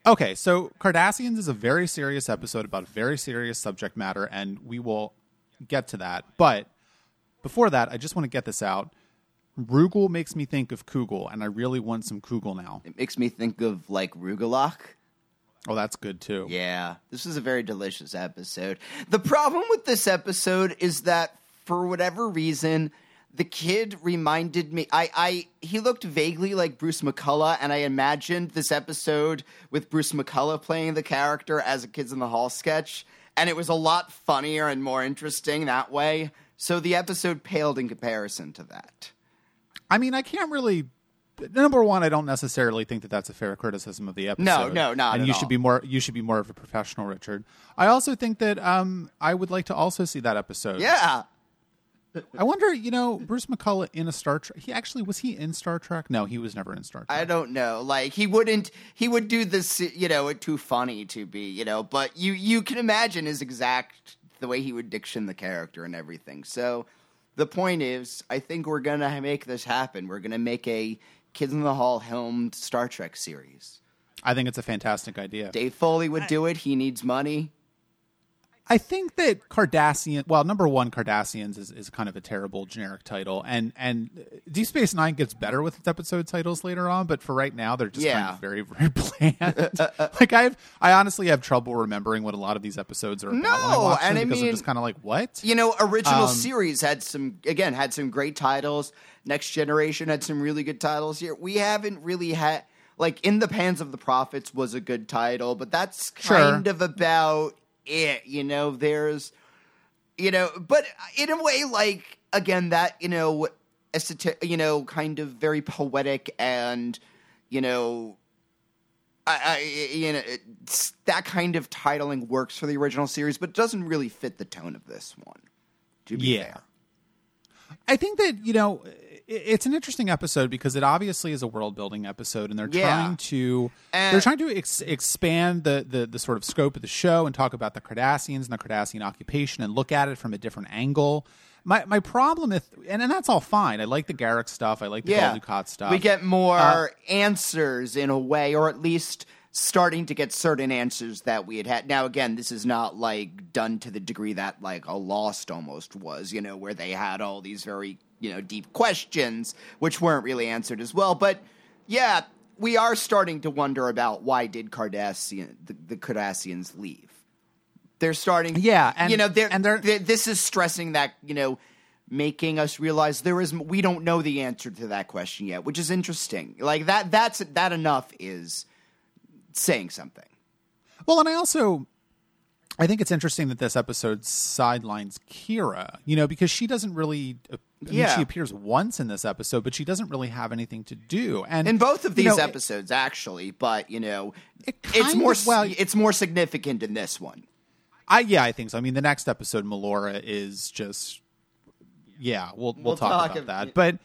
Okay, so Cardassians is a very serious episode about a very serious subject matter, and we will get to that. But before that, I just want to get this out. Rugal makes me think of Kugel, and I really want some Kugel now. It makes me think of, like, Rugelach. Oh, that's good, too. Yeah, this is a very delicious episode. The problem with this episode is that, for whatever reason, the kid reminded me... he looked vaguely like Bruce McCullough, and I imagined this episode with Bruce McCullough playing the character as a Kids in the Hall sketch, and it was a lot funnier and more interesting that way. So the episode paled in comparison to that. I mean, I can't really... Number one, I don't necessarily think that that's a fair criticism of the episode. No, not and at you all. should be more of a professional, Richard. I also think that I would like to also see that episode. Yeah. I wonder, Bruce McCullough in a Star Trek. Was he in Star Trek? No, he was never in Star Trek. I don't know. Like, he would do this, it too funny to be, but you can imagine the way he would diction the character and everything. So the point is, I think we're going to make this happen. We're going to make a Kids in the Hall helmed Star Trek series. I think it's a fantastic idea. Dave Foley would do it. He needs money. I think that number one, Cardassians is kind of a terrible generic title, and Deep Space Nine gets better with its episode titles later on, but for right now, they're just kind of very, very bland. Like I honestly have trouble remembering what a lot of these episodes are about when I watch them, because I'm just kind of like, what? Original series had some great titles. Next Generation had some really good titles here. We haven't really had, like, In the Pans of the Prophets was a good title, but that's kind of about it, there's, but in a way, like, again, that, kind of very poetic and, that kind of titling works for the original series, but doesn't really fit the tone of this one, to be fair. I think that, it's an interesting episode because it obviously is a world building episode, and they're trying to expand the sort of scope of the show and talk about the Cardassians and the Cardassian occupation and look at it from a different angle. My problem is, and that's all fine. I like the Garak stuff. I like the Gul Dukat stuff. We get more answers in a way, or at least starting to get certain answers that we had. Now, again, this is not like done to the degree that like a Lost almost was, where they had all these very deep questions, which weren't really answered as well. But yeah, we are starting to wonder about why did the Cardassians leave. They're starting, this is stressing that, making us realize we don't know the answer to that question yet, which is interesting. Like that enough is saying something. Well, and I think it's interesting that this episode sidelines Kira, because she doesn't really. She appears once in this episode, but she doesn't really have anything to do. And in both of these episodes, actually, but it's more significant in this one. I think so. I mean, the next episode, Melora, is just we'll talk about that. But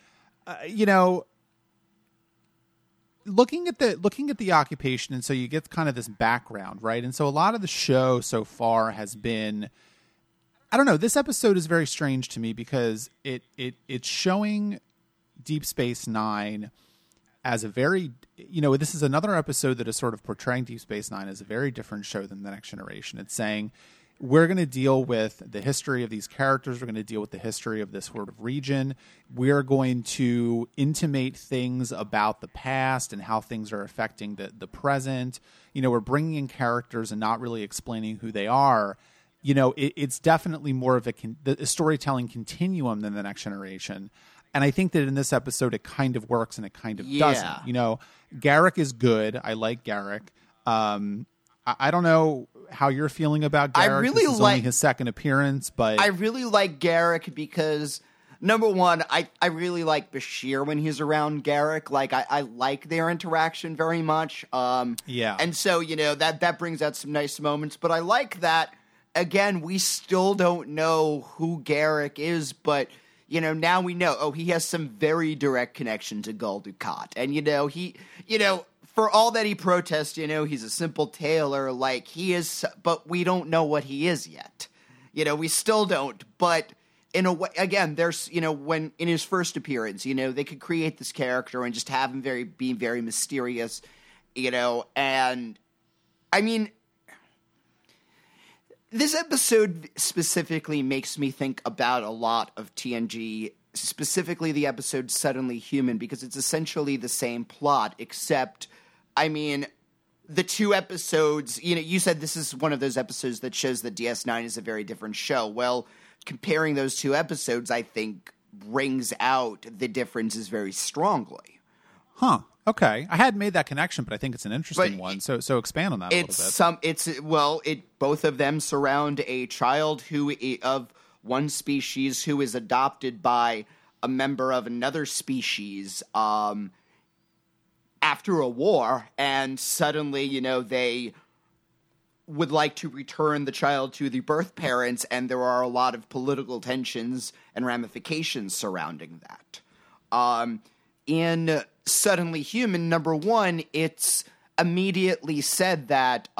looking at the occupation, and so you get kind of this background, right? And so a lot of the show so far has been, I don't know, this episode is very strange to me because it's showing Deep Space Nine as a very, this is another episode that is sort of portraying Deep Space Nine as a very different show than The Next Generation. It's saying, we're going to deal with the history of these characters. We're going to deal with the history of this sort of region. We're going to intimate things about the past and how things are affecting the present. We're bringing in characters and not really explaining who they are. It's definitely more of a storytelling continuum than The Next Generation. And I think that in this episode, it kind of works and it kind of doesn't. Garak is good. I like Garak. I don't know how you're feeling about Garak. This is only his second appearance, but I really like Garak because, number one, I really like Bashir when he's around Garak. Like, I like their interaction very much. And so, that brings out some nice moments. But I like that, again, we still don't know who Garak is, but, now we know. He has some very direct connection to Gul Dukat. And, for all that he protests, he's a simple tailor, like he is, but we don't know what he is yet. We still don't. But in a way, again, there's, when in his first appearance, they could create this character and just have him be very mysterious, and I mean, this episode specifically makes me think about a lot of TNG, specifically the episode Suddenly Human, because it's essentially the same plot, except, I mean, the two episodes, you said this is one of those episodes that shows that DS9 is a very different show. Well, comparing those two episodes, I think, brings out the differences very strongly. Huh. Okay, I hadn't made that connection, but I think it's an interesting one. So expand on that a little bit. Both of them surround a child of one species who is adopted by a member of another species after a war, and suddenly, they would like to return the child to the birth parents, and there are a lot of political tensions and ramifications surrounding that. In Suddenly Human, number one, it's immediately said that,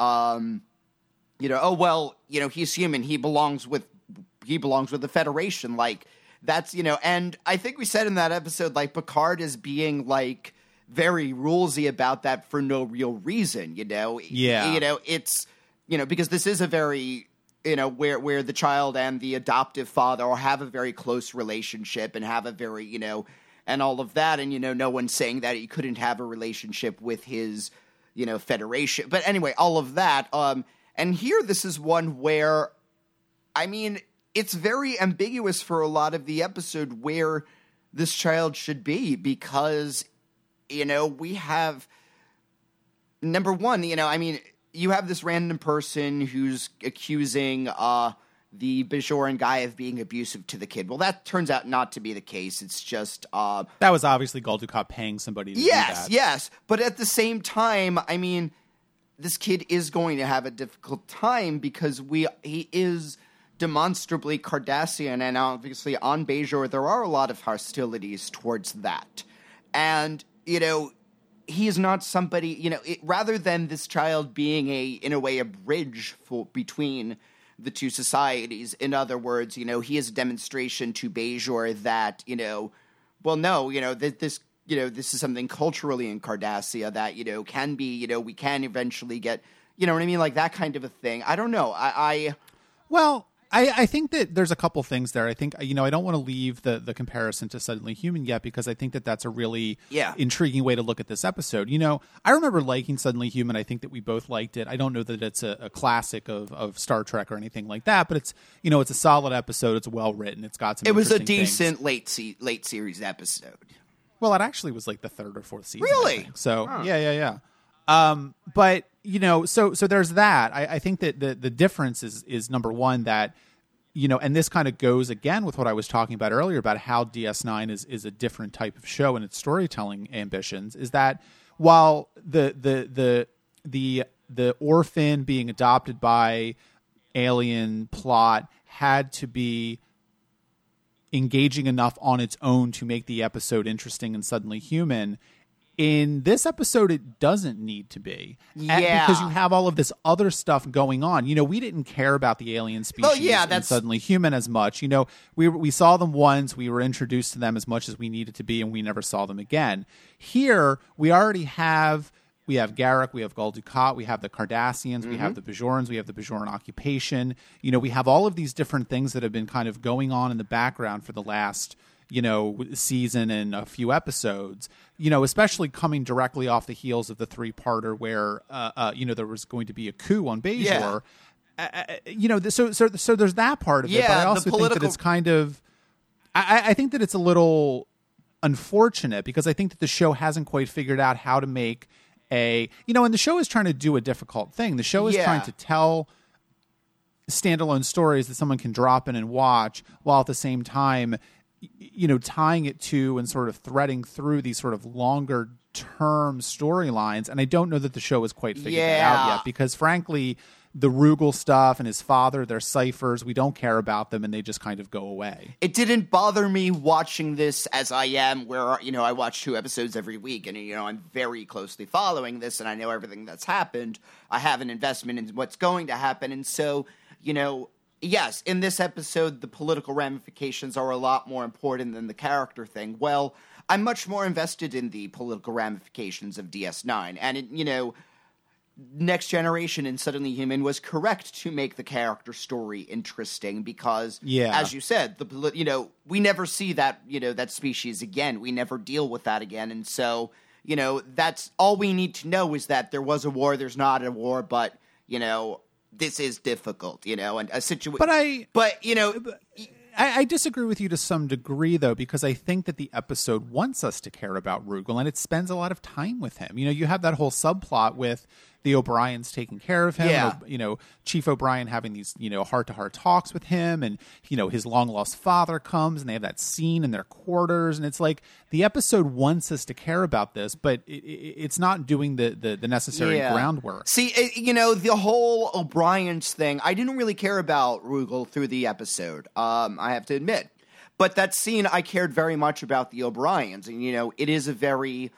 he's human, he belongs with the Federation, like, that's, and I think we said in that episode, like, Picard is being, like, very rulesy about that for no real reason, Yeah. It's, because this is a very, where the child and the adoptive father have a very close relationship and have a very, and all of that, and, no one's saying that he couldn't have a relationship with his, Federation. But anyway, all of that. And here, this is one where, I mean, it's very ambiguous for a lot of the episode where this child should be, because, we have, number one, you have this random person who's accusing the Bajoran guy of being abusive to the kid. Well, that turns out not to be the case. It's just... that was obviously Gul Dukat paying somebody to do that. Yes. But at the same time, I mean, this kid is going to have a difficult time because he is demonstrably Cardassian, and obviously on Bajor there are a lot of hostilities towards that. And, he is not somebody... rather than this child being in a way, a bridge between the two societies. In other words, he is a demonstration to Bajor that, this is something culturally in Cardassia that, can be, we can eventually get, what I mean? Like that kind of a thing. I don't know. I think that there's a couple things there. I think, I don't want to leave the comparison to Suddenly Human yet, because I think that that's a really intriguing way to look at this episode. I remember liking Suddenly Human. I think that we both liked it. I don't know that it's a classic of Star Trek or anything like that, but it's, it's a solid episode. It's well written. It's got some It was a decent late series episode. Well, it actually was like the third or fourth season. Really? So, yeah. But, so there's that. I think that the difference is number one that, and this kind of goes again with what I was talking about earlier about how DS9 is a different type of show in its storytelling ambitions, is that while the orphan being adopted by alien plot had to be engaging enough on its own to make the episode interesting and Suddenly Human, in this episode, it doesn't need to be. Yeah. Because you have all of this other stuff going on. We didn't care about the alien species in Suddenly Human as much. We saw them once. We were introduced to them as much as we needed to be, and we never saw them again. Here, we already have... We have Garak, we have Gul Dukat, we have the Cardassians, we have the Bajorans, we have the Bajoran occupation. We have all of these different things that have been kind of going on in the background for the last... season and a few episodes, especially coming directly off the heels of the 3-parter where, there was going to be a coup on Bajor. Yeah. So there's that part of it, but I also think that it's kind of, I think that it's a little unfortunate because I think that the show hasn't quite figured out how to make and the show is trying to do a difficult thing. The show is trying to tell standalone stories that someone can drop in and watch while at the same time tying it to and sort of threading through these sort of longer term storylines. And I don't know that the show has quite figured that out yet, because frankly, the Rugal stuff and his father, their ciphers, we don't care about them and they just kind of go away. It didn't bother me watching this as I am, where, I watch 2 episodes every week and, I'm very closely following this and I know everything that's happened. I have an investment in what's going to happen. And so, yes, in this episode, the political ramifications are a lot more important than the character thing. Well, I'm much more invested in the political ramifications of DS9. And, Next Generation and Suddenly Human was correct to make the character story interesting because, as you said, we never see that, that species again. We never deal with that again. And so, that's all we need to know is that there was a war, there's not a war, but, this is difficult, and a situation. I disagree with you to some degree, though, because I think that the episode wants us to care about Rugal, and it spends a lot of time with him. You have that whole subplot with the O'Briens taking care of him, Chief O'Brien having these, heart-to-heart talks with him, and, his long-lost father comes, and they have that scene in their quarters, and it's like the episode wants us to care about this, but it's not doing the necessary groundwork. See, the whole O'Brien's thing, I didn't really care about Rugal through the episode, I have to admit. But that scene, I cared very much about the O'Briens, and, it is a very...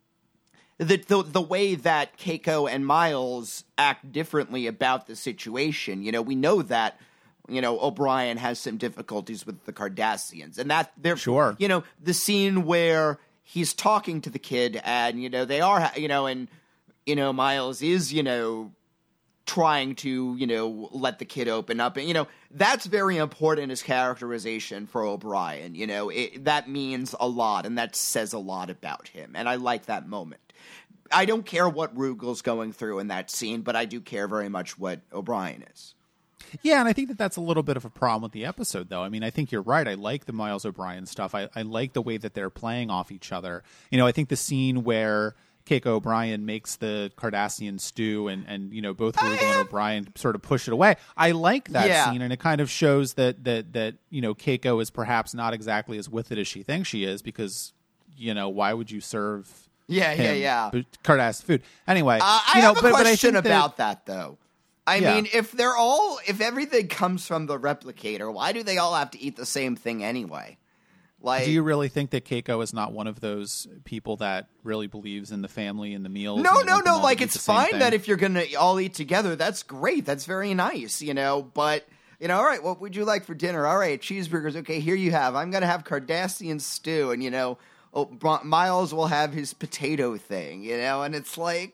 The way that Keiko and Miles act differently about the situation, we know that, O'Brien has some difficulties with the Cardassians, and that they're, the scene where he's talking to the kid and, they are, and, Miles is, trying to, let the kid open up, and, that's very important as characterization for O'Brien, that means a lot, and that says a lot about him, and I like that moment. I don't care what Rugal's going through in that scene, but I do care very much what O'Brien is. Yeah, and I think that that's a little bit of a problem with the episode, though. I mean, I think you're right. I like the Miles O'Brien stuff. I like the way that they're playing off each other. I think the scene where Keiko O'Brien makes the Cardassian stew and both Rugal and O'Brien sort of push it away. I like that scene, and it kind of shows that Keiko is perhaps not exactly as with it as she thinks she is because, why would you serve... Cardassian food. Anyway, I have a question about that, though. I mean, if everything comes from the replicator, why do they all have to eat the same thing anyway? Like, do you really think that Keiko is not one of those people that really believes in the family and the meals? No. Like, it's fine that if you're going to all eat together, that's great. That's very nice, But, all right, what would you like for dinner? All right, cheeseburgers. Okay, here you have. I'm going to have Cardassian stew, and, Miles will have his potato thing, and it's like...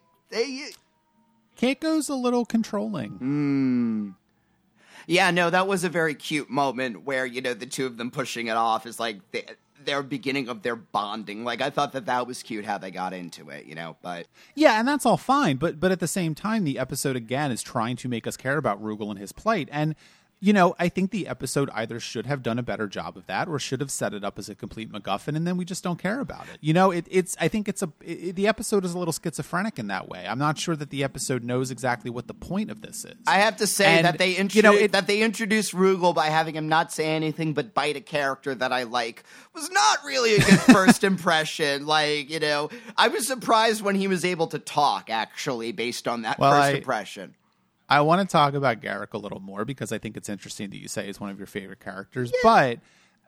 Keiko's a little controlling. Yeah, no, that was a very cute moment where, the two of them pushing it off is like their beginning of their bonding. Like, I thought that was cute how they got into it, but... Yeah, and that's all fine, but at the same time, the episode, again, is trying to make us care about Rugal and his plight, and... I think the episode either should have done a better job of that or should have set it up as a complete MacGuffin, and then we just don't care about it. I think the episode is a little schizophrenic in that way. I'm not sure that the episode knows exactly what the point of this is. I have to say that they introduced Rugal by having him not say anything but bite a character that I like was not really a good first impression. Like, I was surprised when he was able to talk, actually, based on that first impression. I want to talk about Garak a little more because I think it's interesting that you say he's one of your favorite characters. Yeah. But,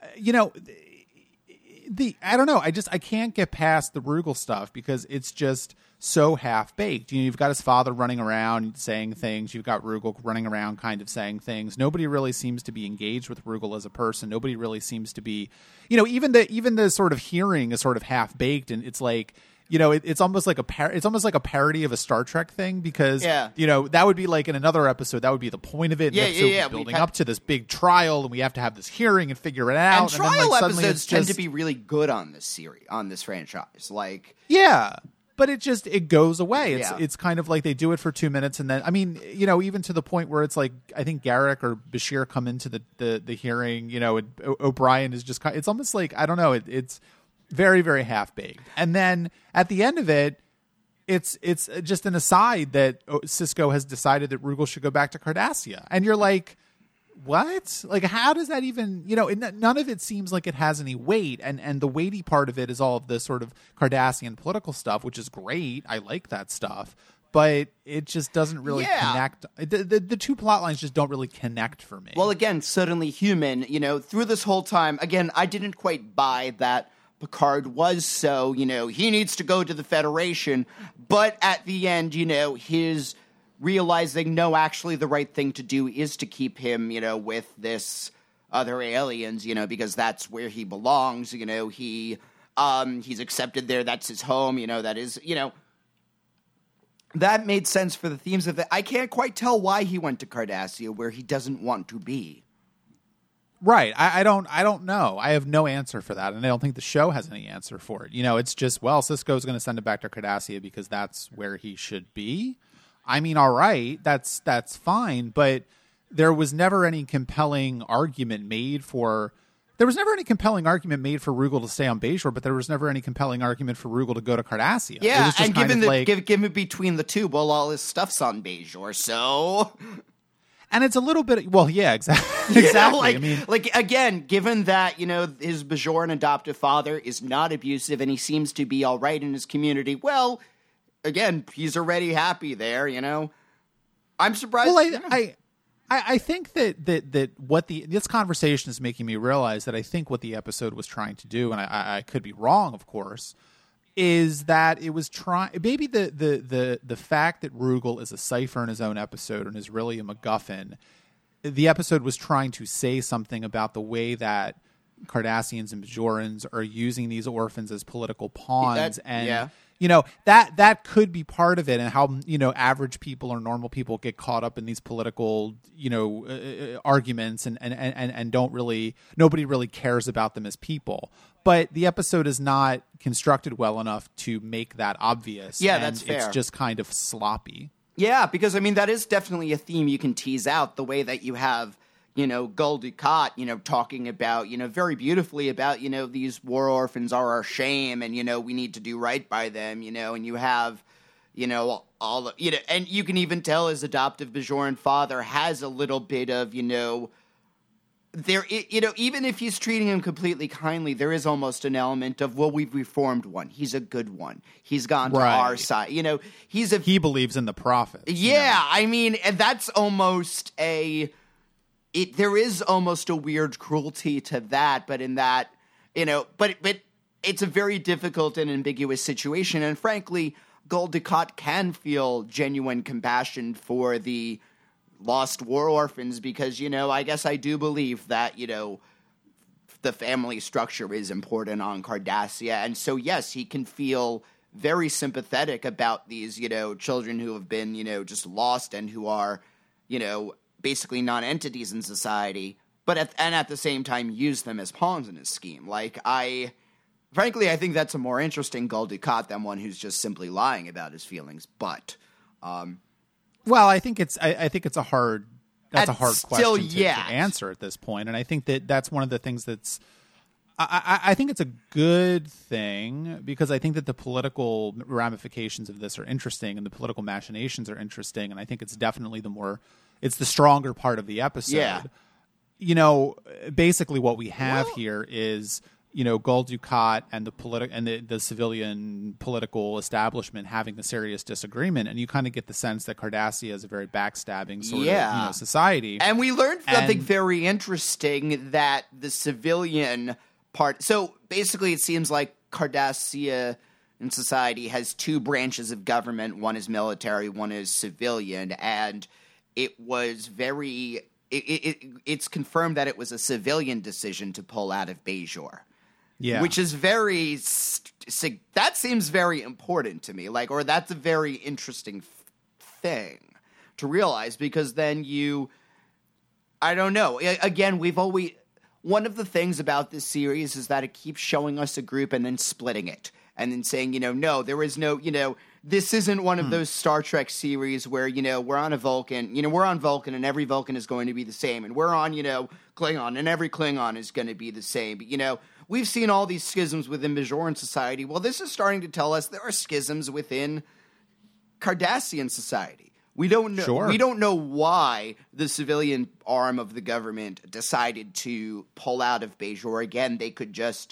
I don't know. I can't get past the Rugal stuff because it's just so half-baked. You've got his father running around saying things. You've got Rugal running around kind of saying things. Nobody really seems to be engaged with Rugal as a person. Nobody really seems to be, even the sort of hearing is sort of half-baked, and it's like... it's almost like a parody of a Star Trek thing because that would be like in another episode that would be the point of it. Building up to this big trial, and we have to have this hearing and figure it out. And trial episodes tend to be really good on this series, on this franchise. Like, but it goes away. It's kind of like they do it for 2 minutes, and then even to the point where it's like I think Garak or Bashir come into the hearing. And O'Brien is just it's almost like I don't know. It's very, very half-baked. And then at the end of it, it's just an aside that Sisko has decided that Rugal should go back to Cardassia. And you're like, what? Like, how does that even, none of it seems like it has any weight. And the weighty part of it is all of the sort of Cardassian political stuff, which is great. I like that stuff. But it just doesn't really connect. The two plot lines just don't really connect for me. Well, again, Suddenly Human, through this whole time, again, I didn't quite buy that Picard was so, he needs to go to the Federation, but at the end, his realizing, no, actually the right thing to do is to keep him, with this other aliens, because that's where he belongs, he's accepted there, that's his home, that is, That made sense for the themes of it. I can't quite tell why he went to Cardassia where he doesn't want to be. Right. I don't know. I have no answer for that, and I don't think the show has any answer for it. It's just, well, Sisko's going to send him back to Cardassia because that's where he should be. I mean, all right, that's fine, but there was never any compelling argument made for Rugal to stay on Bajor, but there was never any compelling argument for Rugal to go to Cardassia. Yeah, and given between the two, well, all his stuff's on Bajor, so... And it's a little bit, well, yeah, exactly. Again, given that, his Bajoran adoptive father is not abusive and he seems to be all right in his community, well, again, he's already happy there, I'm surprised. Well, I think that what this conversation is making me realize that I think what the episode was trying to do, and I could be wrong, of course, is that it was trying, maybe the fact that Rugal is a cipher in his own episode and is really a MacGuffin. The episode was trying to say something about the way that Cardassians and Bajorans are using these orphans as political pawns, that could be part of it, and how average people or normal people get caught up in these political arguments and nobody really cares about them as people. But the episode is not constructed well enough to make that obvious. Yeah, that's fair. It's just kind of sloppy. Yeah, because that is definitely a theme you can tease out, the way that you have Gul Dukat, talking about, very beautifully about, these war orphans are our shame and, we need to do right by them, and you have, all, and you can even tell his adoptive Bajoran father has a little bit of, there, even if he's treating him completely kindly, there is almost an element of, well, we've reformed one. He's a good one. He's gone to our side. He believes in the prophets. Yeah, and that's almost there is almost a weird cruelty to that, but in that, but it's a very difficult and ambiguous situation. And frankly, Gul Dukat can feel genuine compassion for the lost war orphans because, I guess I do believe that, the family structure is important on Cardassia. And so, yes, he can feel very sympathetic about these, children who have been, just lost and who are, basically non-entities in society, but at the same time use them as pawns in his scheme. Frankly, I think that's a more interesting Gul Dukat than one who's just simply lying about his feelings. But, well, I think it's a hard question to answer at this point, and I think that's one of the things that's. I think it's a good thing because I think that the political ramifications of this are interesting and the political machinations are interesting, and I think it's definitely it's the stronger part of the episode. Yeah. Basically what we have here is, Gul Dukat and the civilian political establishment having a serious disagreement, and you kind of get the sense that Cardassia is a very backstabbing sort of society. And we learned something very interesting, that the civilian part. So basically, it seems like Cardassia in society has two branches of government. One is military, one is civilian, and it was it's confirmed that it was a civilian decision to pull out of Bajor. Yeah. Which is that seems very important to me. Or that's a very interesting thing to realize, because then I don't know. Again, one of the things about this series is that it keeps showing us a group and then splitting it and then saying, no, there is no, this isn't one of those Star Trek series where, we're on a Vulcan, we're on Vulcan and every Vulcan is going to be the same. And we're on, Klingon and every Klingon is going to be the same. But, we've seen all these schisms within Bajoran society. Well, this is starting to tell us there are schisms within Cardassian society. We don't know. Sure. We don't know why the civilian arm of the government decided to pull out of Bajor. Again, they could just,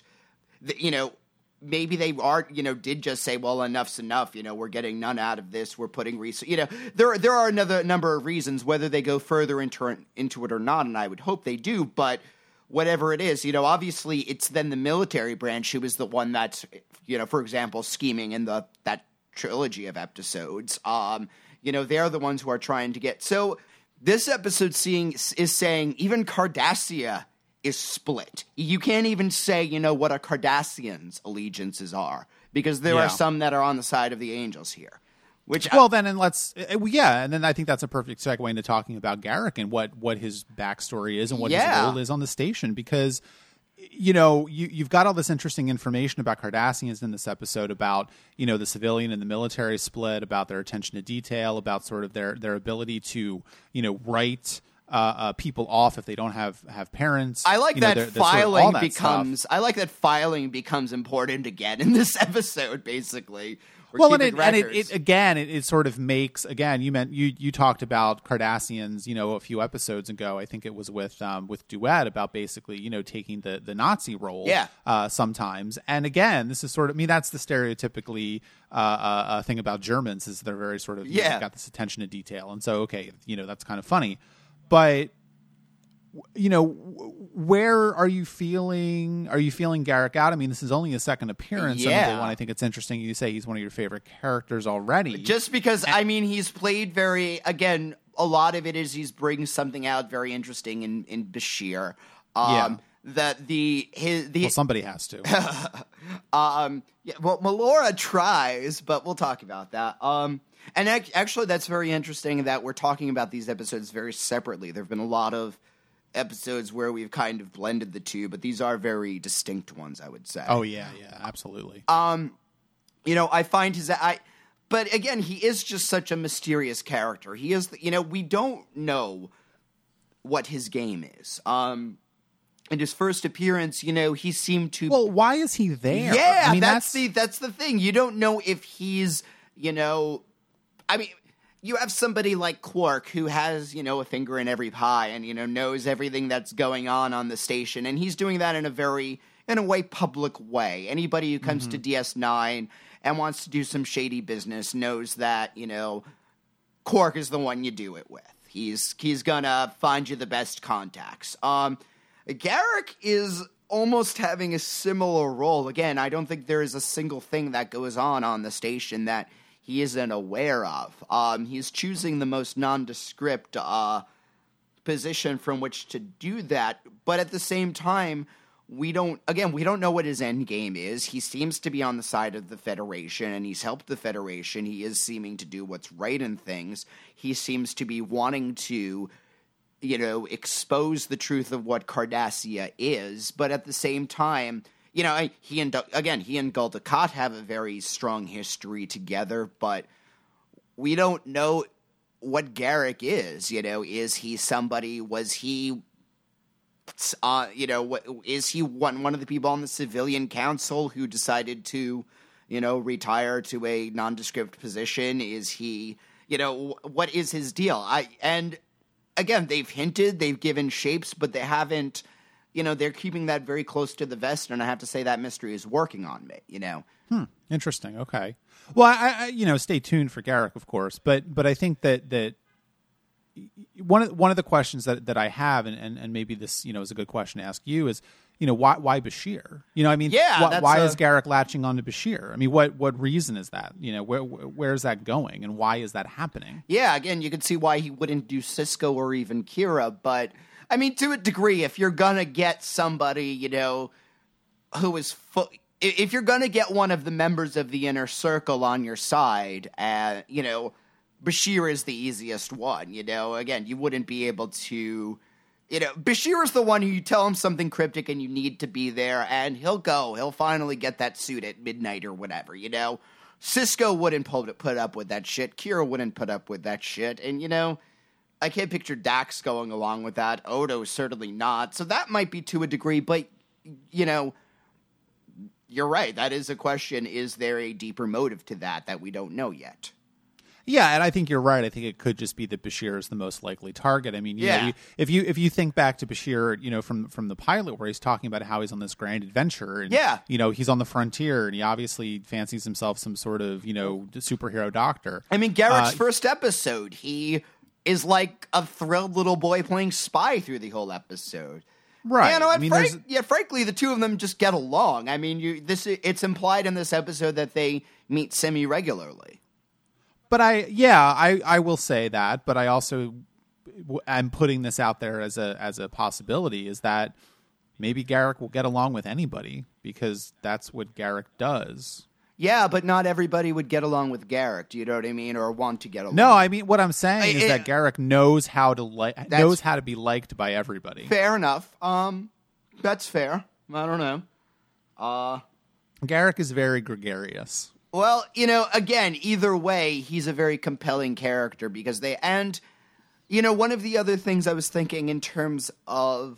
maybe they did just say, well, enough's enough. We're getting none out of this. We're putting there are another number of reasons, whether they go further into it or not, and I would hope they do. But whatever it is, obviously it's then the military branch who is the one that's, for example, scheming in that trilogy of episodes. They're the ones who are trying to get. So this episode is saying even Cardassia is split. You can't even say, what a Cardassian's allegiances are, because there are some that are on the side of the Angels here. Which well, then, and and then I think that's a perfect segue into talking about Garak and what his backstory is and what his role is on the station, because you've got all this interesting information about Cardassians in this episode, about the civilian and the military split, about their attention to detail, about sort of their ability to write people off if they don't have parents. I like that filing becomes. I like that filing becomes important again in this episode, basically. Well, and it sort of makes, again, you talked about Cardassians, a few episodes ago. I think it was with Duet, about basically, taking the Nazi role sometimes. And again, this is sort of, that's the stereotypically thing about Germans, is they're very sort of, got this attention to detail. And so, okay, that's kind of funny. But where are you feeling Garak out? I mean, this is only his second appearance. Yeah. I think it's interesting you say he's one of your favorite characters already. Just because, he's played again, a lot of it is he's bringing something out very interesting in Bashir. That well, somebody has to. Melora tries, but we'll talk about that. And actually, that's very interesting that we're talking about these episodes very separately. There have been a lot of episodes where we've kind of blended the two, but these are very distinct ones, I would say. Oh yeah, absolutely. I find but again, he is just such a mysterious character. He is, we don't know what his game is. In his first appearance, he seemed to. Well, why is he there? Yeah, that's the thing. You don't know if he's, you have somebody like Quark who has, a finger in every pie and, knows everything that's going on the station. And he's doing that in a way, public way. Anybody who comes to DS9 and wants to do some shady business knows that, Quark is the one you do it with. He's gonna find you the best contacts. Garak is almost having a similar role. Again, I don't think there is a single thing that goes on the station that he isn't aware of. He's choosing the most nondescript position from which to do that, but at the same time, we don't know what his end game is. He seems to be on the side of the Federation, and he's helped the Federation. He is seeming to do what's right in things. He seems to be wanting to, expose the truth of what Cardassia is, but at the same time, he and Gul Dukat have a very strong history together, but we don't know what Garak is. Is he somebody? Was he? Is he one of the people on the civilian council who decided to, retire to a nondescript position? Is he? What is his deal? And again, they've hinted, they've given shapes, but they haven't. They're keeping that very close to the vest, and I have to say that mystery is working on me, Interesting. Okay. Well, I stay tuned for Garak, of course, but I think that one of the questions that I have, and maybe this, is a good question to ask you, is, why Bashir? Why is Garak latching on to Bashir? What reason is that? Where is that going, and why is that happening? Yeah, again, you could see why he wouldn't do Sisko or even Kira, but to a degree, if you're gonna get somebody, who is if you're gonna get one of the members of the inner circle on your side, Bashir is the easiest one. Again, you wouldn't be able to. Bashir is the one who you tell him something cryptic and you need to be there, and he'll finally get that suit at midnight or whatever. Sisko wouldn't put up with that shit. Kira wouldn't put up with that shit, and I can't picture Dax going along with that. Odo certainly not. So that might be to a degree, but, you're right. That is a question. Is there a deeper motive to that we don't know yet? Yeah, and I think you're right. I think it could just be that Bashir is the most likely target. If you think back to Bashir, from the pilot where he's talking about how he's on this grand adventure, and he's on the frontier, and he obviously fancies himself some sort of superhero doctor. Garak's first episode, he is like a thrilled little boy playing spy through the whole episode. Right. Frankly, the two of them just get along. It's implied in this episode that they meet semi-regularly. But I will say that, but I also am putting this out there as a possibility, is that maybe Garak will get along with anybody because that's what Garak does. Yeah, but not everybody would get along with Garak. Do you know what I mean, or want to get along? No, I mean what I'm saying is that Garak knows how to be liked by everybody. Fair enough. That's fair. I don't know. Garak is very gregarious. Well, again, either way, he's a very compelling character because one of the other things I was thinking in terms of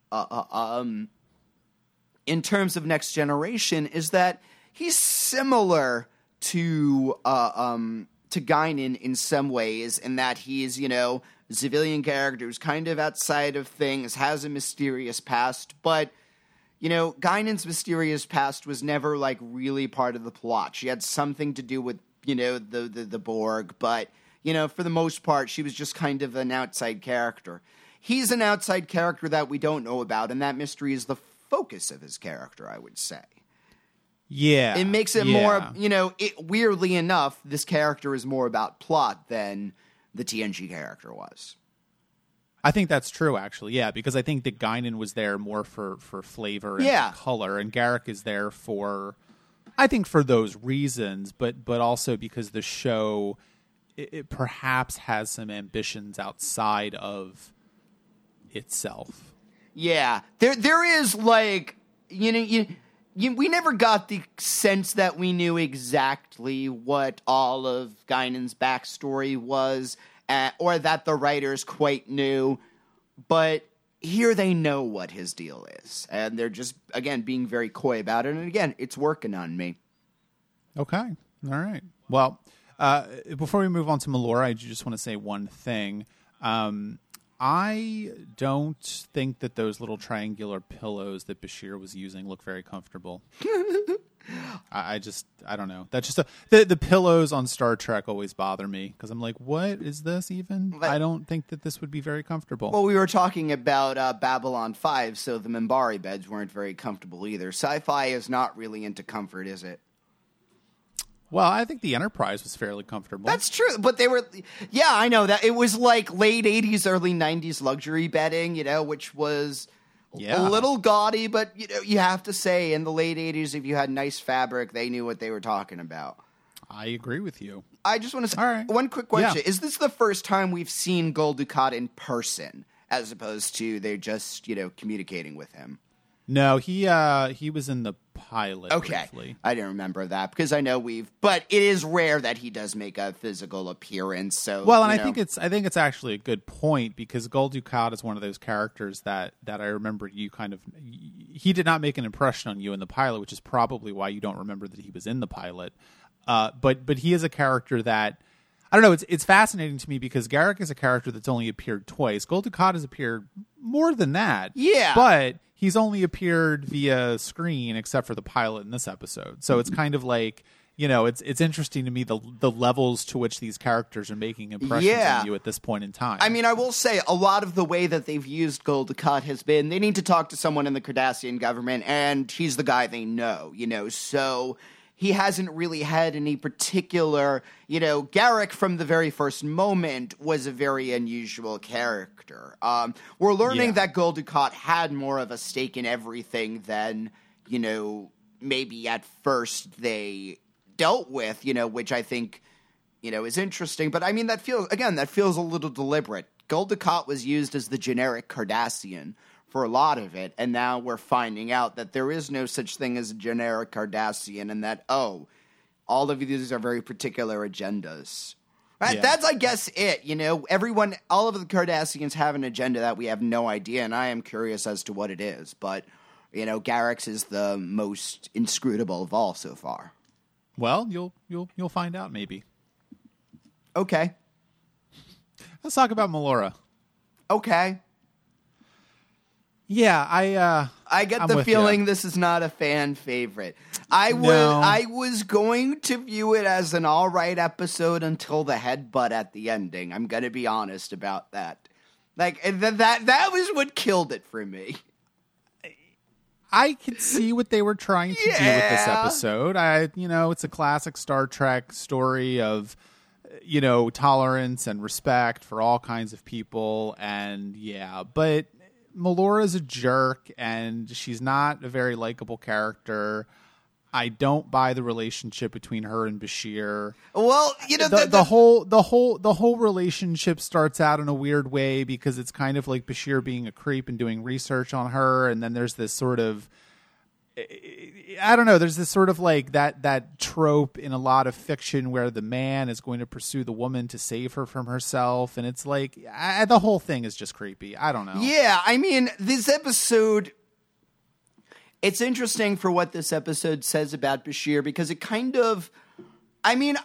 Next Generation is that he's similar to Guinan in some ways, in that he's, a civilian character who's kind of outside of things, has a mysterious past, but Guinan's mysterious past was never like really part of the plot. She had something to do with, the Borg, but, for the most part, she was just kind of an outside character. He's an outside character that we don't know about, and that mystery is the focus of his character, I would say. Yeah. It makes it more, weirdly enough, this character is more about plot than the TNG character was. I think that's true, actually. Yeah, because I think that Guinan was there more for flavor and color, and Garak is there for those reasons, but also because the show it perhaps has some ambitions outside of itself. Yeah, there is like we never got the sense that we knew exactly what all of Guinan's backstory was. Or that the writers quite knew, but here they know what his deal is, and they're just, again, being very coy about it, and again, it's working on me. Okay, all right. Well, before we move on to Melora, I just want to say one thing. I don't think that those little triangular pillows that Bashir was using look very comfortable. I don't know. That's just the pillows on Star Trek always bother me because I'm like, what is this even? I don't think that this would be very comfortable. Well, we were talking about Babylon 5, so the Minbari beds weren't very comfortable either. Sci-fi is not really into comfort, is it? Well, I think the Enterprise was fairly comfortable. That's true, but they were... Yeah, I know that. It was like late 80s, early 90s luxury bedding, which was... Yeah. A little gaudy, but you have to say, in the late 80s, if you had nice fabric, they knew what they were talking about. I agree with you. I just want to say one quick question. Yeah. Is this the first time we've seen Gul Dukat in person, as opposed to they're just, communicating with him? No, he was in the pilot. Okay, briefly. I didn't remember that because I know but it is rare that he does make a physical appearance. So I think it's actually a good point because Gul Dukat is one of those characters that I remember he did not make an impression on you in the pilot, which is probably why you don't remember that he was in the pilot. But he is a character that I don't know. It's fascinating to me because Garak is a character that's only appeared twice. Gul Dukat has appeared more than that. Yeah, but he's only appeared via screen except for the pilot in this episode. So it's kind of like, it's interesting to me the levels to which these characters are making impressions on you at this point in time. I mean, I will say a lot of the way that they've used Gul Dukat has been they need to talk to someone in the Cardassian government, and he's the guy they know, so he hasn't really had any particular, Garak from the very first moment was a very unusual character. We're learning that Gul Dukat had more of a stake in everything than, maybe at first they dealt with, which I think, is interesting. But I mean, that feels a little deliberate. Gul Dukat was used as the generic Cardassian for a lot of it, and now we're finding out that there is no such thing as a generic Cardassian, and that, all of these are very particular agendas. Right? Yeah. That's, I guess, it. All of the Cardassians have an agenda that we have no idea, and I am curious as to what it is. But, Garak's is the most inscrutable of all so far. Well, you'll find out, maybe. Okay. Let's talk about Melora. Okay. Yeah, I get the feeling this is not a fan favorite. I was going to view it as an all right episode until the headbutt at the ending. I'm going to be honest about that. Like that was what killed it for me. I could see what they were trying to do with this episode. It's a classic Star Trek story of tolerance and respect for all kinds of people, and but Melora's a jerk, and she's not a very likable character. I don't buy the relationship between her and Bashir. Well, you know, the whole relationship starts out in a weird way because it's kind of like Bashir being a creep and doing research on her, and then there's this sort of, I don't know, there's this sort of like that trope in a lot of fiction where the man is going to pursue the woman to save her from herself, and it's like the whole thing is just creepy. I don't know. Yeah, I mean, this episode, it's interesting for what this episode says about Bashir because it kind of, I mean,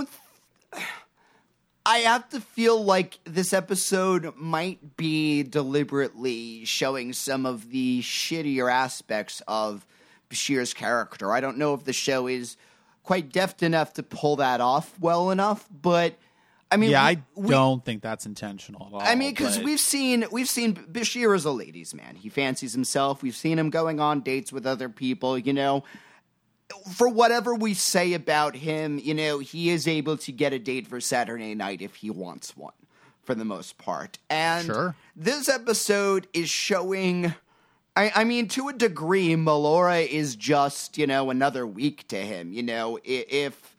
I have to feel like this episode might be deliberately showing some of the shittier aspects of Bashir's character. I don't know if the show is quite deft enough to pull that off well enough, but I mean, yeah, I don't think that's intentional at all. I mean, because we've seen Bashir as a ladies' man. He fancies himself. We've seen him going on dates with other people. You know, for whatever we say about him, you know, he is able to get a date for Saturday night if he wants one, for the most part. And this episode is showing. I mean, to a degree, Melora is just, you know, another week to him. You know, if,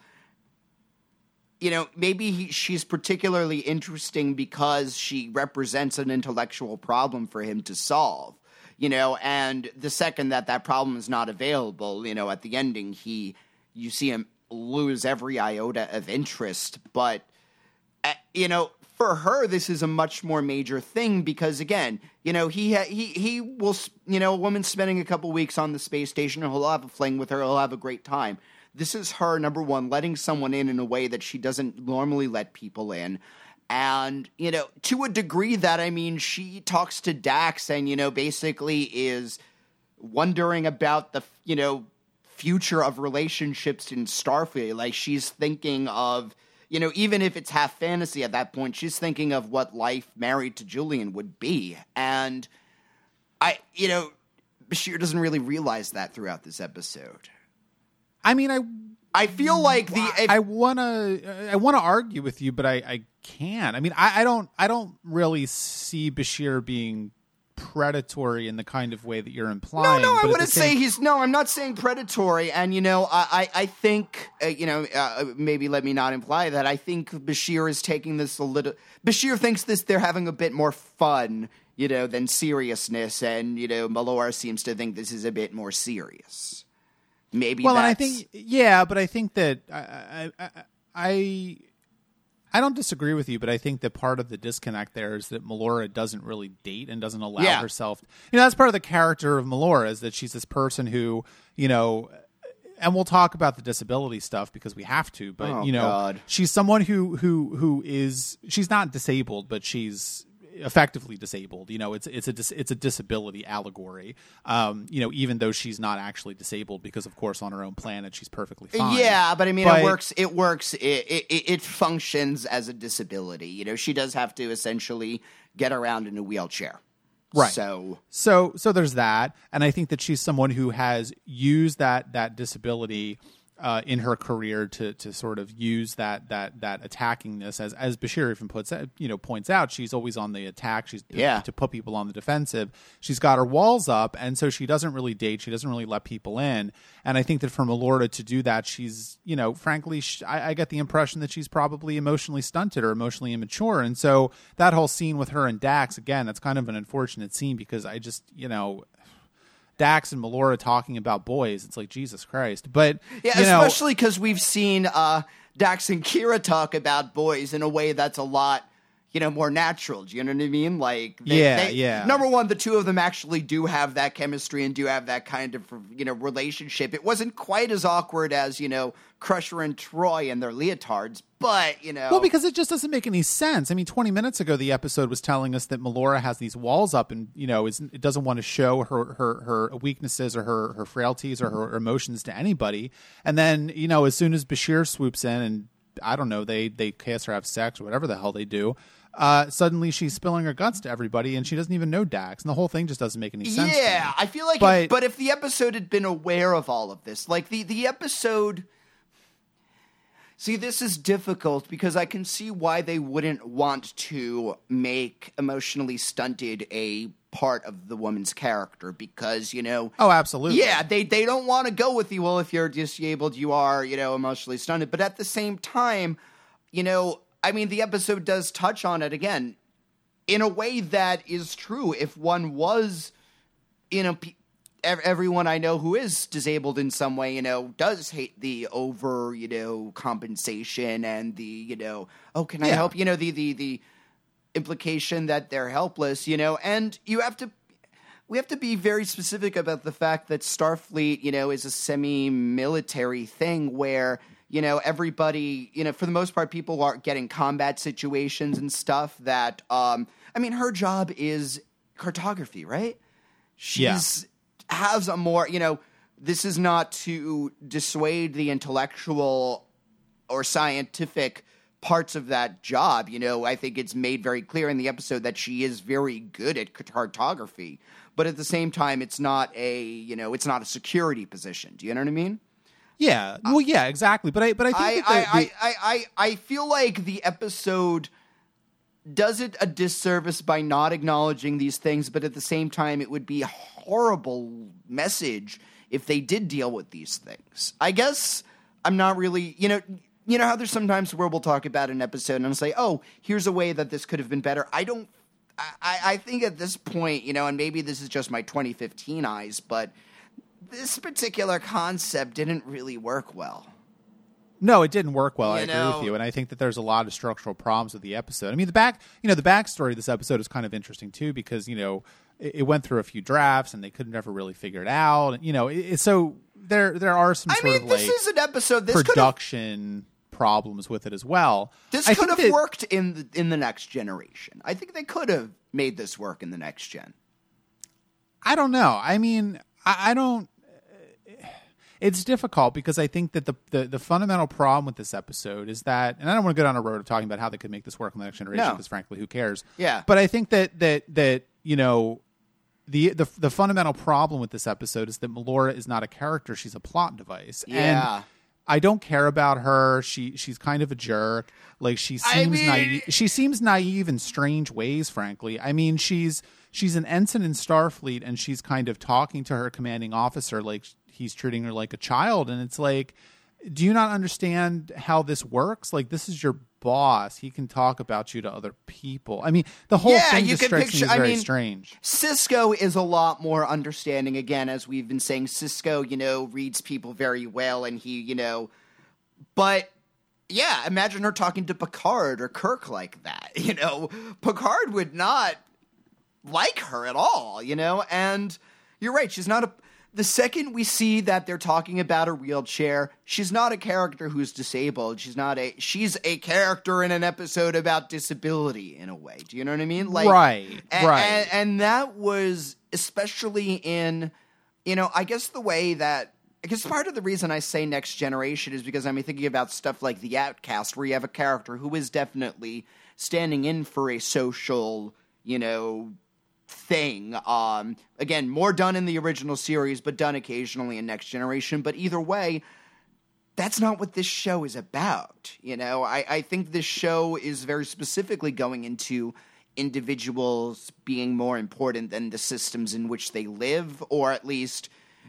you know, maybe she's particularly interesting because she represents an intellectual problem for him to solve, you know, and the second that problem is not available, you know, at the ending, you see him lose every iota of interest. But, you know, for her, this is a much more major thing because, again, you know, he will, you know, a woman spending a couple weeks on the space station, he'll have a fling with her, he'll have a great time. This is her, number one, letting someone in a way that she doesn't normally let people in. And, you know, to a degree that, I mean, she talks to Dax and, you know, basically is wondering about the, you know, future of relationships in Starfleet. Like, she's thinking of, you know, even if it's half fantasy at that point, she's thinking of what life married to Julian would be. And you know, Bashir doesn't really realize that throughout this episode. I mean, I feel like I wanna argue with you, but I can't. I mean, I don't really see Bashir being predatory in the kind of way that you're implying. No, I wouldn't say he's. No, I'm not saying predatory. And, you know, I think, you know, maybe let me not imply that. I think Bashir is taking this a little. Bashir thinks they're having a bit more fun, you know, than seriousness. And, you know, Melora seems to think this is a bit more serious. Maybe. Well, and I think, yeah, but I think that I don't disagree with you, but I think that part of the disconnect there is that Melora doesn't really date and doesn't allow herself. You know, that's part of the character of Melora, is that she's this person who, you know, and we'll talk about the disability stuff because we have to, but, you know, she's someone who is, she's not disabled, but she's effectively disabled. You know, it's a disability allegory. You know, even though she's not actually disabled, because of course on her own planet she's perfectly fine. Yeah, but I mean, it works. It functions as a disability. You know, she does have to essentially get around in a wheelchair. Right. So there's that, and I think that she's someone who has used that disability in her career to sort of use that attackingness, as Bashir even points out, she's always on the attack. She's to put people on the defensive. She's got her walls up, and so she doesn't really date. She doesn't really let people in. And I think that for Melora to do that, she's, you know, frankly, I get the impression that she's probably emotionally stunted or emotionally immature. And so that whole scene with her and Dax, again, that's kind of an unfortunate scene because I just, you know, Dax and Melora talking about boys. It's like, Jesus Christ. But yeah, especially because we've seen Dax and Kira talk about boys in a way that's a lot, you know, more natural. Do you know what I mean? Like, number one, the two of them actually do have that chemistry and do have that kind of, you know, relationship. It wasn't quite as awkward as, you know, Crusher and Troy and their leotards, but, you know. Well, because it just doesn't make any sense. I mean, 20 minutes ago, the episode was telling us that Melora has these walls up and, you know, it doesn't want to show her weaknesses or her frailties or her emotions to anybody. And then, you know, as soon as Bashir swoops in and, I don't know, they kiss or have sex or whatever the hell they do, suddenly she's spilling her guts to everybody and she doesn't even know Dax, and the whole thing just doesn't make any sense. Yeah, I feel like but if the episode had been aware of all of this, like the episode. See, this is difficult because I can see why they wouldn't want to make emotionally stunted a part of the woman's character because, Oh, absolutely. Yeah, they don't want to go with you. Well, if you're disabled, you are, emotionally stunted. But at the same time, the episode does touch on it again in a way that is true. If one was, everyone I know who is disabled in some way, does hate the over, compensation and the, oh, can I help? The implication that they're helpless, and we have to be very specific about the fact that Starfleet, is a semi-military thing where, everybody, for the most part, people are getting combat situations and stuff that, her job is cartography, right? Has a more, this is not to dissuade the intellectual or scientific parts of that job. I think it's made very clear in the episode that she is very good at cartography, but at the same time, it's not it's not a security position. Do you know what I mean? Yeah. Well, yeah, exactly. But I think I feel like the episode does it a disservice by not acknowledging these things, but at the same time, it would be a horrible message if they did deal with these things. I guess I'm not really, you know how there's sometimes where we'll talk about an episode and I'll say, oh, here's a way that this could have been better. I think at this point, and maybe this is just my 2015 eyes, but this particular concept didn't really work well. No, it didn't work well. I agree with you, and I think that there's a lot of structural problems with the episode. The backstory of this episode is kind of interesting too, because it went through a few drafts and they could never really figure it out. So there are some this is an episode. This production problems with it as well. This could have worked in the next generation. I think they could have made this work in the next gen. I don't know. I don't. It's difficult because I think that the fundamental problem with this episode is that, and I don't want to go down a road of talking about how they could make this work in the next generation because frankly, who cares? Yeah. But I think that the fundamental problem with this episode is that Melora is not a character; she's a plot device. Yeah. And I don't care about her. She's kind of a jerk. Like she seems naive. She seems naive in strange ways. Frankly, she's an ensign in Starfleet, and she's kind of talking to her commanding officer like he's treating her like a child. And it's like, do you not understand how this works? Like, this is your boss. He can talk about you to other people. The whole thing just strikes me as very strange. Sisko is a lot more understanding. Again, as we've been saying, Sisko, reads people very well, and he, but yeah, imagine her talking to Picard or Kirk like that. Picard would not like her at all, and you're right. She's not the second we see that they're talking about a wheelchair, she's not a character who's disabled. She's a character in an episode about disability in a way. Do you know what I mean? Right. And that was especially in, I guess part of the reason I say Next Generation is because I'm thinking about stuff like The Outcast, where you have a character who is definitely standing in for a social, thing. Again, more done in the original series, but done occasionally in Next Generation. But either way, that's not what this show is about. I think this show is very specifically going into individuals being more important than the systems in which they live, or at least,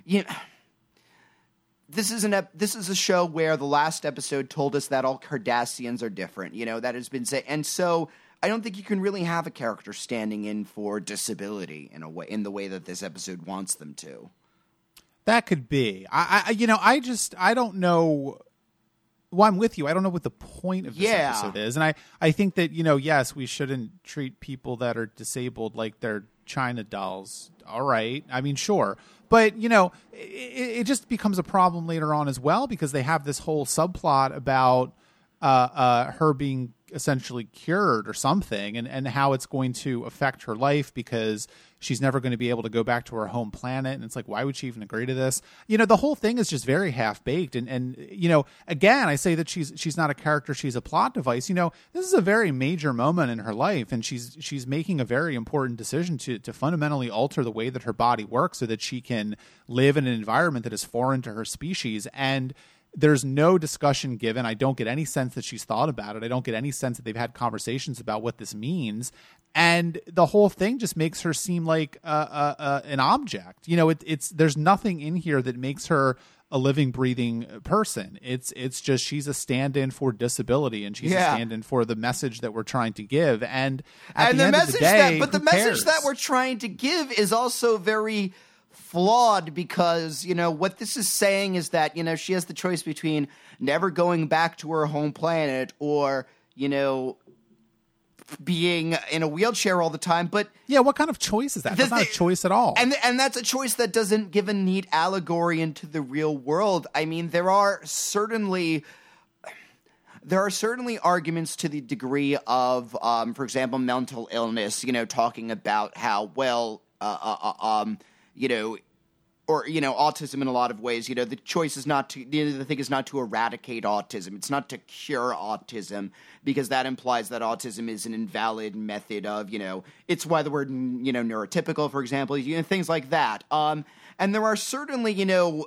this is a show where the last episode told us that all Cardassians are different. That has been said, and so I don't think you can really have a character standing in for disability in the way that this episode wants them to. That could be. I don't know. Well, I'm with you. I don't know what the point of this episode is. And I think that, yes, we shouldn't treat people that are disabled like they're China dolls. All right. Sure. But, it just becomes a problem later on as well, because they have this whole subplot about her being essentially cured or something, and how it's going to affect her life because she's never going to be able to go back to her home planet. And it's like, why would she even agree to this? The whole thing is just very half-baked. And again, I say that she's not a character, she's a plot device. This is a very major moment in her life, and she's making a very important decision to fundamentally alter the way that her body works so that she can live in an environment that is foreign to her species. And There's no discussion given. I don't get any sense that she's thought about it. I don't get any sense that they've had conversations about what this means. And the whole thing just makes her seem like an object. You know, there's nothing in here that makes her a living, breathing person. It's just she's a stand-in for disability, and she's a stand-in for the message that we're trying to give. And at the end of the day, the message that we're trying to give is also very flawed, because, you know, what this is saying is that, you know, she has the choice between never going back to her home planet or, you know, being in a wheelchair all the time. But yeah, what kind of choice is that? That's not a choice at all. And that's a choice that doesn't give a neat allegory into the real world. I mean, there are certainly arguments to the degree of, for example, mental illness, you know, talking about how, well, you know, or, you know, autism in a lot of ways, you know, the choice is not to, the thing is not to eradicate autism. It's not to cure autism, because that implies that autism is an invalid method of, you know, it's why the word, you know, neurotypical, for example, you know, things like that. And there are certainly, you know,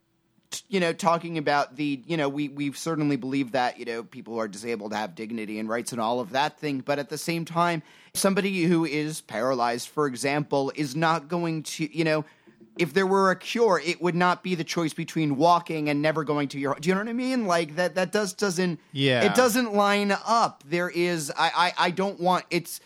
talking about the, you know, we certainly believe that, you know, people who are disabled have dignity and rights and all of that thing. But at the same time, somebody who is paralyzed, for example, is not going to, you know, if there were a cure, it would not be the choice between walking and never going to your, do you know what I mean? Like that doesn't, it doesn't line up. There is, I don't want, it's,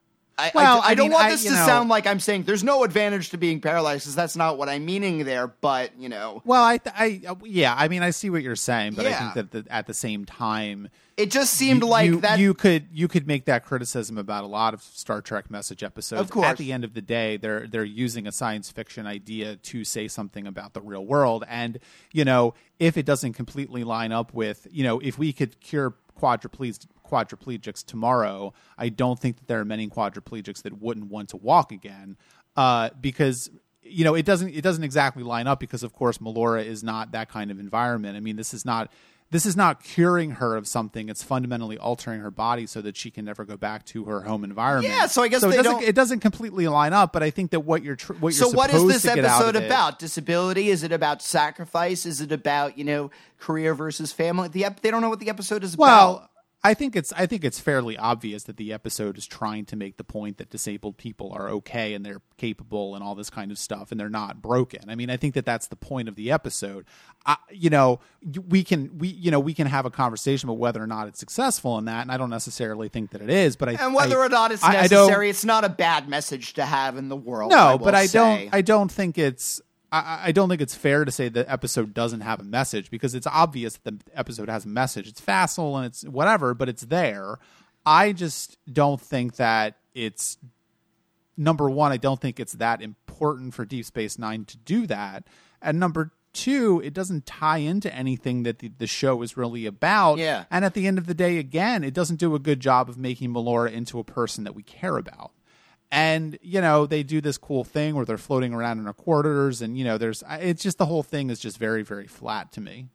I don't want this to sound like I'm saying there's no advantage to being paralyzed, because that's not what I'm meaning there. But, you know, well, I mean, I see what you're saying, but I think that at the same time, it just seemed like that you could make that criticism about a lot of Star Trek message episodes. Of course. At the end of the day, they're using a science fiction idea to say something about the real world, and, you know, if it doesn't completely line up with, you know, if we could cure quadriplegics tomorrow, I don't think that there are many quadriplegics that wouldn't want to walk again, because, you know, it doesn't exactly line up, because of course Melora is not that kind of environment. I mean, this is not curing her of something. It's fundamentally altering her body so that she can never go back to her home environment. Yeah, so I guess it doesn't completely line up. But I think that what you're what is this episode about? Disability? Is it about sacrifice? Is it about, you know, career versus family? They don't know what the episode is about. Well, I think it's fairly obvious that the episode is trying to make the point that disabled people are okay and they're capable and all this kind of stuff, and they're not broken. I mean, I think that that's the point of the episode. You know, we can have a conversation about whether or not it's successful in that, and I don't necessarily think that it is. But whether or not it's necessary, it's not a bad message to have in the world. No, but I don't think it's. I don't think it's fair to say the episode doesn't have a message, because it's obvious that the episode has a message. It's facile and it's whatever, but it's there. I just don't think that it's, number one, I don't think it's that important for Deep Space Nine to do that. And number two, it doesn't tie into anything that the show is really about. Yeah. And at the end of the day, again, it doesn't do a good job of making Melora into a person that we care about. And, you know, they do this cool thing where they're floating around in our quarters, and, you know, it's just, the whole thing is just very, very flat to me.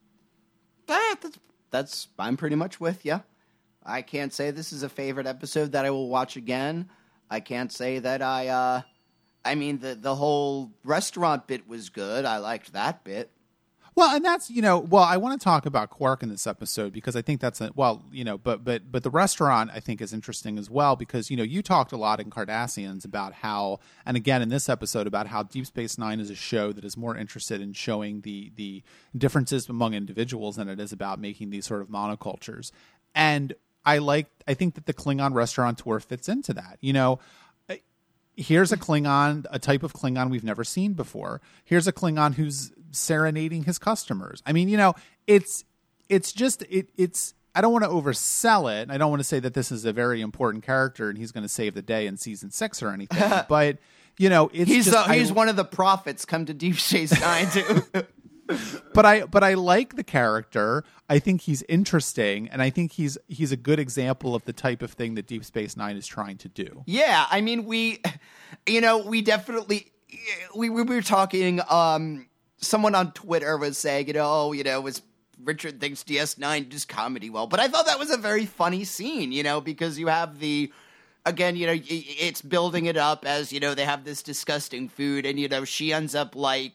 I'm pretty much with you. I can't say this is a favorite episode that I will watch again. I can't say that I mean, the whole restaurant bit was good. I liked that bit. Well, and that's, you know, I want to talk about Quark in this episode, because I think that's you know, but the restaurant, I think, is interesting as well, because, you know, you talked a lot in Cardassians about how, and again in this episode, about how Deep Space Nine is a show that is more interested in showing the differences among individuals than it is about making these sort of monocultures. And I think that the Klingon restaurateur fits into that. You know, here's a Klingon, a type of Klingon we've never seen before. Here's a Klingon who's serenading his customers. I mean, you know, it's just, I don't want to oversell it. I don't want to say that this is a very important character and he's going to save the day in season 6 or anything, but, you know, he's one of the prophets come to Deep Space Nine too. But I like the character. I think he's interesting, and I think he's a good example of the type of thing that Deep Space Nine is trying to do. Yeah, I mean, we definitely we were talking. Someone on Twitter was saying, was Richard thinks DS9 does comedy well, but I thought that was a very funny scene, because you have again, it's building it up as, they have this disgusting food, and, she ends up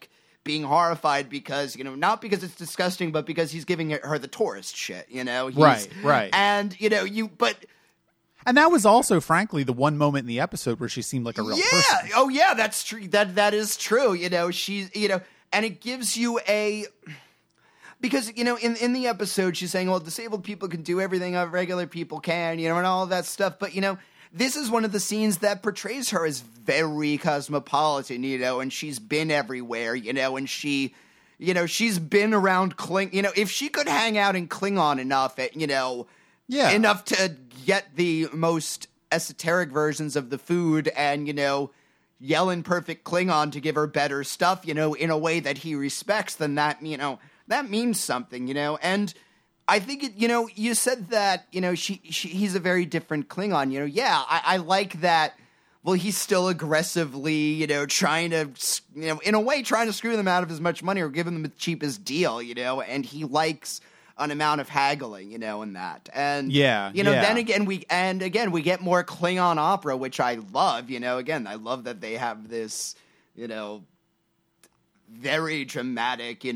being horrified because, not because it's disgusting, but because he's giving her the tourist shit, Right. And, And that was also, frankly, the one moment in the episode where she seemed like a real person. Oh, yeah, that's true. That is true. She's, and it gives you because, in the episode, she's saying, well, disabled people can do everything regular people can, and all of that stuff. But, this is one of the scenes that portrays her as very cosmopolitan, and she's been everywhere, and she's been around if she could hang out in Klingon enough, enough to get the most esoteric versions of the food and, yell in perfect Klingon to give her better stuff, in a way that he respects, then that means something, and I think you said that, he's a very different Klingon, yeah, I like that. Well, he's still aggressively, trying to, in a way, trying to screw them out of as much money or give them the cheapest deal, and he likes an amount of haggling, in that. And, then again, we get more Klingon opera, which I love, again, I love that they have this, very dramatic,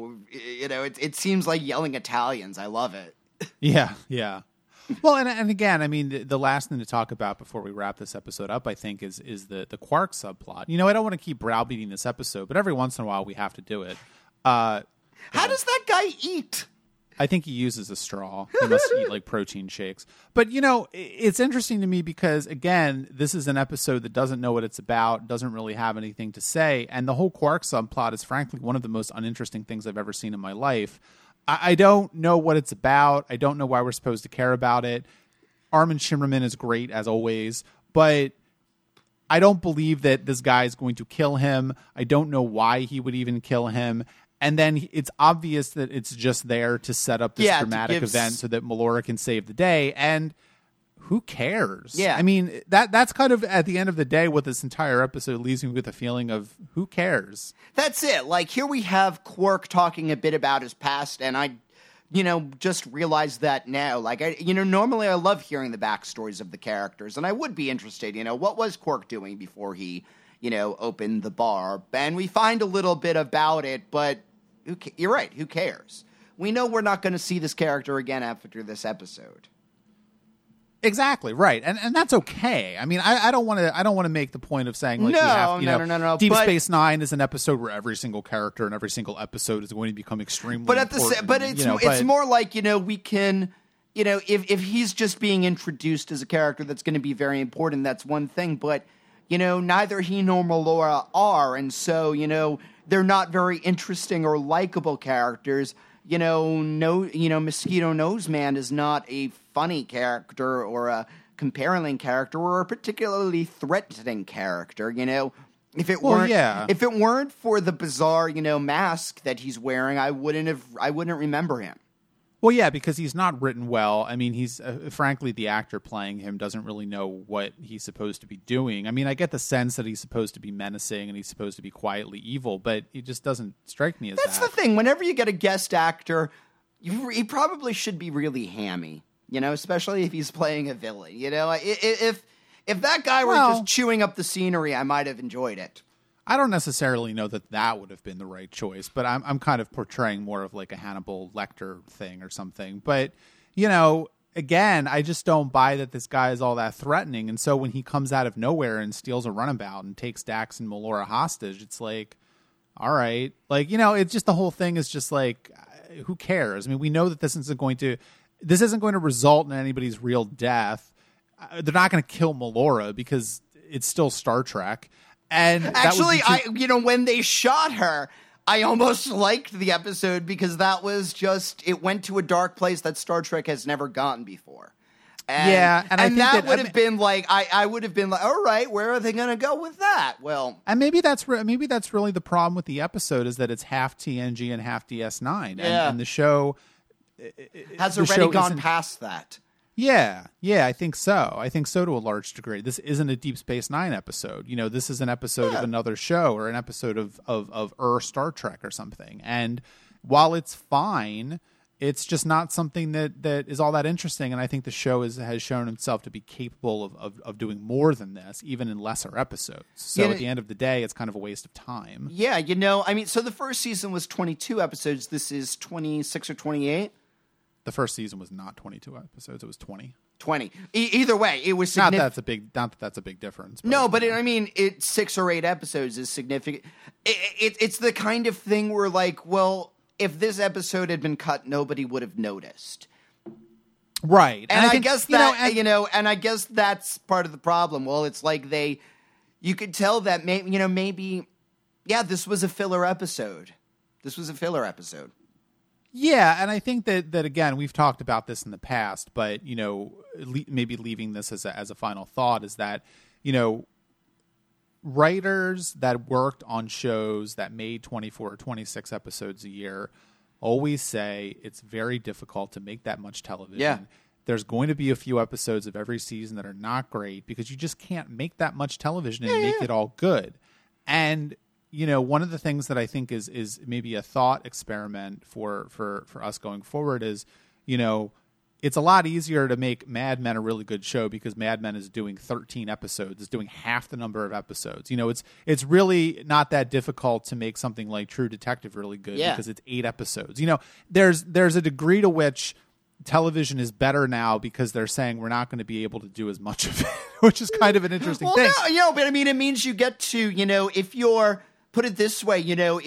it seems like yelling Italians. I love it. Yeah. Well, and again, I mean, the last thing to talk about before we wrap this episode up, I think, is the Quark subplot. I don't want to keep browbeating this episode, but every once in a while we have to do it. How does that guy eat? I think he uses a straw. He must eat like protein shakes. But, it's interesting to me because, again, this is an episode that doesn't know what it's about, doesn't really have anything to say. And the whole Quark subplot is, frankly, one of the most uninteresting things I've ever seen in my life. I don't know what it's about. I don't know why we're supposed to care about it. Armin Shimmerman is great, as always. But I don't believe that this guy is going to kill him. I don't know why he would even kill him. And then it's obvious that it's just there to set up this dramatic event so that Melora can save the day. And who cares? Yeah. I mean, that's kind of, at the end of the day, what this entire episode leaves me with a feeling of who cares? That's it. Like, here we have Quark talking a bit about his past, and I, just realized that now. Like, normally I love hearing the backstories of the characters, and I would be interested, what was Quark doing before he, opened the bar? And we find a little bit about it, but you're right. Who cares? We know we're not going to see this character again after this episode. Exactly right, and that's okay. I mean, I don't want to make the point of saying like no. Deep Space Nine is an episode where every single character and every single episode is going to become extremely. But it's more like we can. If he's just being introduced as a character that's going to be very important, that's one thing. But neither he nor Melora are, and so they're not very interesting or likable characters. Mosquito Nose Man is not a funny character or a compelling character or a particularly threatening character. If it weren't for the bizarre, mask that he's wearing, I wouldn't remember him. Well, yeah, because he's not written well. I mean, he's frankly, the actor playing him doesn't really know what he's supposed to be doing. I mean, I get the sense that he's supposed to be menacing and he's supposed to be quietly evil, but he just doesn't strike me as That's the thing. Whenever you get a guest actor, he probably should be really hammy, especially if he's playing a villain. If that guy were just chewing up the scenery, I might have enjoyed it. I don't necessarily know that would have been the right choice, but I'm kind of portraying more of like a Hannibal Lecter thing or something. But, again, I just don't buy that this guy is all that threatening. And so when he comes out of nowhere and steals a runabout and takes Dax and Melora hostage, it's like, all right. Like, it's just the whole thing is just like, who cares? I mean, we know that this isn't going to result in anybody's real death. They're not going to kill Melora because it's still Star Trek. And actually, when they shot her, I almost liked the episode because that was it went to a dark place that Star Trek has never gotten before. And I would have been like, all right, where are they going to go with that? Well, and maybe that's really the problem with the episode is that it's half TNG and half DS9, and the show has already gone past that. Yeah, I think so. I think so to a large degree. This isn't a Deep Space Nine episode. This is an episode of another show or an episode of Star Trek or something. And while it's fine, it's just not something that is all that interesting. And I think the show has shown itself to be capable of doing more than this, even in lesser episodes. So at the end of the day, it's kind of a waste of time. Yeah, you know, I mean, so the first season was 22 episodes. This is 26 or 28? The first season was not 22 episodes. It was 20. 20. Either way, it was significant. Not that that's a big difference. But, no, but I mean, 6 or 8 episodes is significant. It's the kind of thing where, like, well, if this episode had been cut, nobody would have noticed. Right. And I guess that, and I guess that's part of the problem. Well, it's like you could tell that maybe, this was a filler episode. Yeah, and I think that again, we've talked about this in the past, but, maybe leaving this as a final thought is that, writers that worked on shows that made 24 or 26 episodes a year always say it's very difficult to make that much television. Yeah. There's going to be a few episodes of every season that are not great because you just can't make that much television and make it all good. And, one of the things that I think is maybe a thought experiment for us going forward is, it's a lot easier to make Mad Men a really good show because Mad Men is doing 13 episodes, is doing half the number of episodes. It's really not that difficult to make something like True Detective really good because it's 8 episodes. There's a degree to which television is better now because they're saying we're not going to be able to do as much of it, which is kind of an interesting thing. No, but I mean, it means you get to, if you're, put it this way,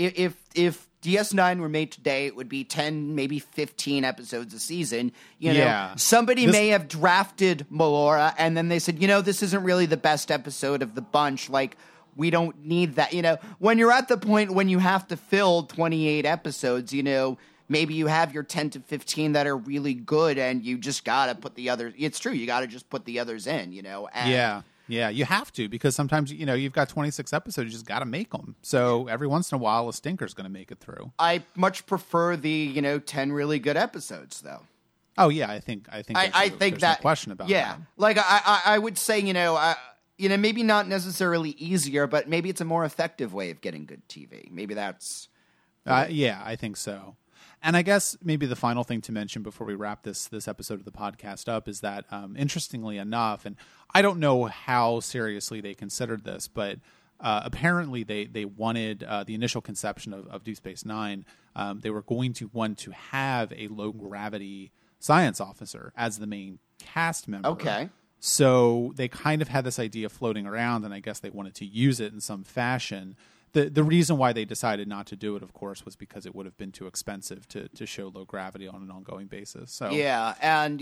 if DS9 were made today, it would be 10, maybe 15 episodes a season. Somebody may have drafted Melora, and then they said, this isn't really the best episode of the bunch. Like, we don't need that. When you're at the point when you have to fill 28 episodes, maybe you have your 10 to 15 that are really good, and you just got to put the others. It's true. You got to just put the others in, And, Yeah, you have to because sometimes, you've got 26 episodes, you just got to make them. So every once in a while, a stinker's going to make it through. I much prefer the, 10 really good episodes, though. Oh, yeah, I think there's no question about that. Yeah, like I would say, maybe not necessarily easier, but maybe it's a more effective way of getting good TV. Maybe that's... Yeah, I think so. And I guess maybe the final thing to mention before we wrap this episode of the podcast up is that, interestingly enough, and I don't know how seriously they considered this, but apparently they wanted the initial conception of Deep Space Nine. They were going to want to have a low gravity science officer as the main cast member. Okay. So they kind of had this idea floating around, and I guess they wanted to use it in some fashion. The reason why they decided not to do it, of course, was because it would have been too expensive to show low gravity on an ongoing basis. So yeah, and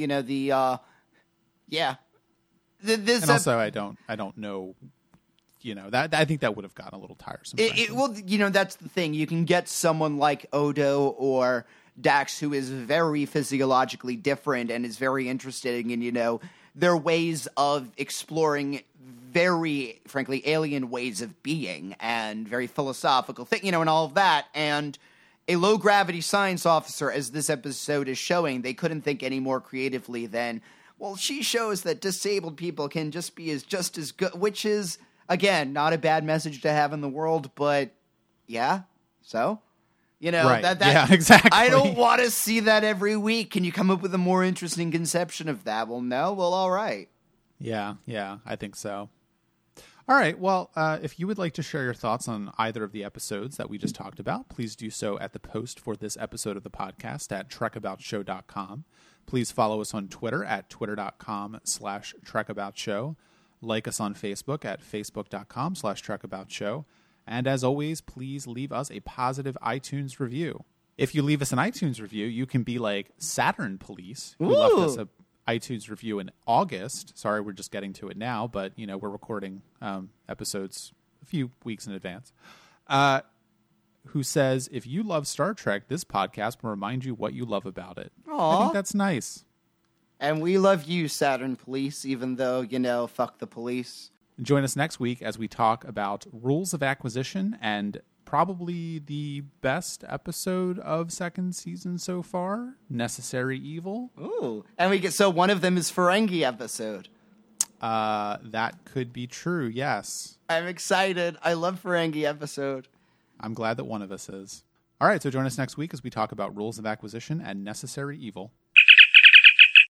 and also I don't know. That I think that would have gotten a little tiresome. Well, that's the thing. You can get someone like Odo or Dax who is very physiologically different and is very interested in their ways of exploring very, frankly, alien ways of being and very philosophical thing, and all of that. And a low-gravity science officer, as this episode is showing, they couldn't think any more creatively than, well, she shows that disabled people can just as good, which is, again, not a bad message to have in the world, but, yeah, so... Right. Yeah, exactly. I don't want to see that every week. Can you come up with a more interesting conception of that? Well, no? Well, all right. Yeah, I think so. All right. Well, if you would like to share your thoughts on either of the episodes that we just talked about, please do so at the post for this episode of the podcast at trekaboutshow.com. Please follow us on Twitter at twitter.com/trekaboutshow. Like us on Facebook at facebook.com/trekaboutshow. And as always, please leave us a positive iTunes review. If you leave us an iTunes review, you can be like Saturn Police, who left us a iTunes review in August. Sorry, we're just getting to it now, but we're recording episodes a few weeks in advance. Who says, if you love Star Trek, this podcast will remind you what you love about it. Aww. I think that's nice. And we love you, Saturn Police, even though, fuck the police. Join us next week as we talk about rules of acquisition and probably the best episode of second season so far, Necessary Evil. Ooh, and so one of them is Ferengi episode. That could be true, yes. I'm excited. I love Ferengi episode. I'm glad that one of us is. All right, so join us next week as we talk about Rules of Acquisition and Necessary Evil.